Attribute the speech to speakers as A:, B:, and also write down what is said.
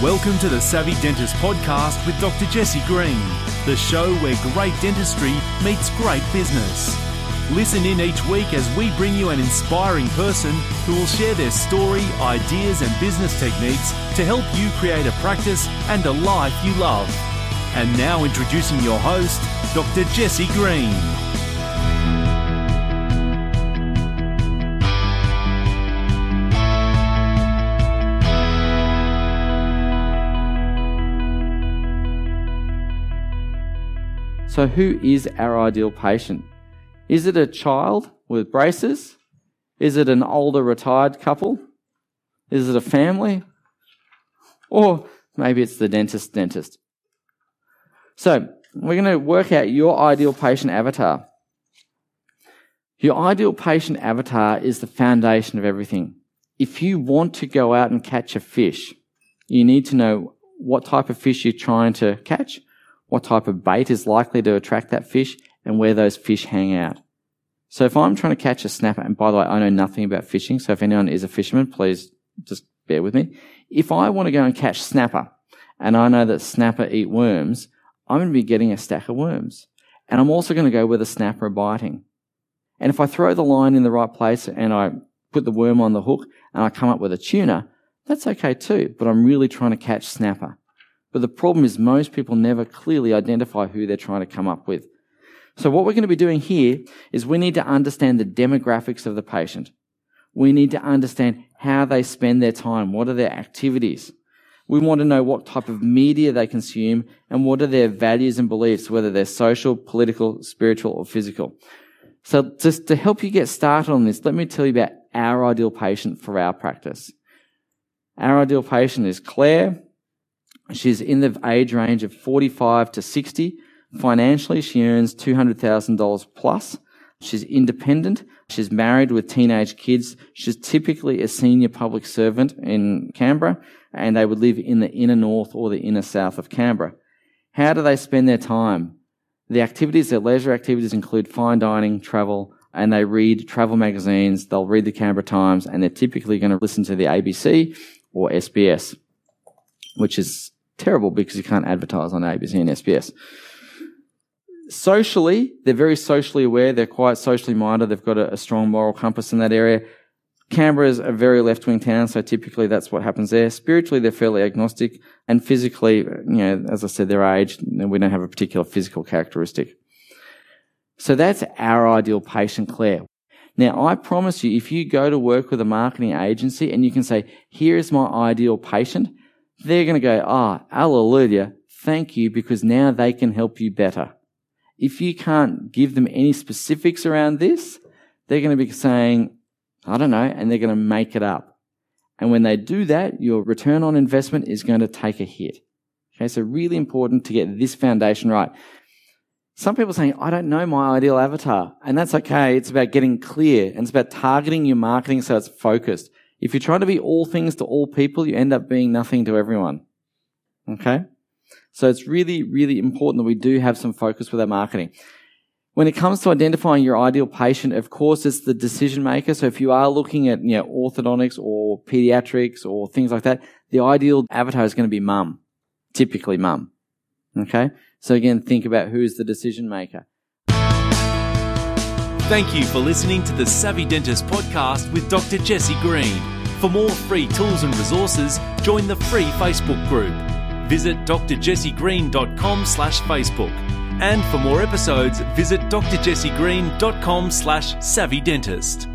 A: Welcome to the Savvy Dentist podcast with Dr. Jesse Green, the show where great dentistry meets great business. Listen in each week as we bring you an inspiring person who will share their story, ideas and business techniques to help you create a practice and a life you love. And now introducing your host, Dr. Jesse Green.
B: So who is our ideal patient? Is it a child with braces? Is it an older retired couple? Is it a family? Or maybe it's the dentist. So we're going to work out your ideal patient avatar. Your ideal patient avatar is the foundation of everything. If you want to go out and catch a fish, you need to know what type of fish you're trying to catch, what type of bait is likely to attract that fish, and where those fish hang out. So if I'm trying to catch a snapper, and by the way, I know nothing about fishing, so if anyone is a fisherman, please just bear with me. If I want to go and catch snapper, and I know that snapper eat worms, I'm going to be getting a stack of worms. And I'm also going to go where the snapper are biting. And if I throw the line in the right place and I put the worm on the hook and I come up with a tuna, that's okay too, but I'm really trying to catch snapper. But the problem is most people never clearly identify who they're trying to come up with. So what we're going to be doing here is we need to understand the demographics of the patient. We need to understand how they spend their time. What are their activities? We want to know what type of media they consume and what are their values and beliefs, whether they're social, political, spiritual, or physical. So just to help you get started on this, let me tell you about our ideal patient for our practice. Our ideal patient is Claire. She's in the age range of 45 to 60. Financially, she earns $200,000 plus. She's independent. She's married with teenage kids. She's typically a senior public servant in Canberra, and they would live in the inner north or the inner south of Canberra. How do they spend their time? Their leisure activities include fine dining, travel, and they read travel magazines. They'll read the Canberra Times, and they're typically going to listen to the ABC or SBS, which is terrible because you can't advertise on ABC and SBS. Socially, they're very socially aware. They're quite socially minded. They've got a strong moral compass in that area. Canberra is a very left-wing town, so typically that's what happens there. Spiritually, they're fairly agnostic. And physically, as I said, their age, we don't have a particular physical characteristic. So that's our ideal patient, Claire. Now, I promise you, if you go to work with a marketing agency and you can say, here is my ideal patient, they're going to go, hallelujah, thank you, because now they can help you better. If you can't give them any specifics around this, they're going to be saying, I don't know, and they're going to make it up. And when they do that, your return on investment is going to take a hit. Okay, so really important to get this foundation right. Some people are saying, I don't know my ideal avatar, and that's okay. It's about getting clear, and it's about targeting your marketing so it's focused. If you're trying to be all things to all people, you end up being nothing to everyone. Okay? So it's really, really important that we do have some focus with our marketing. When it comes to identifying your ideal patient, of course, it's the decision maker. So if you are looking at, orthodontics or pediatrics or things like that, the ideal avatar is going to be mum. Typically mum. Okay? So again, think about who's the decision maker.
A: Thank you for listening to the Savvy Dentist podcast with Dr. Jesse Green. For more free tools and resources, join the free Facebook group. Visit drjessegreen.com/Facebook. And for more episodes, visit drjessegreen.com/savvydentist.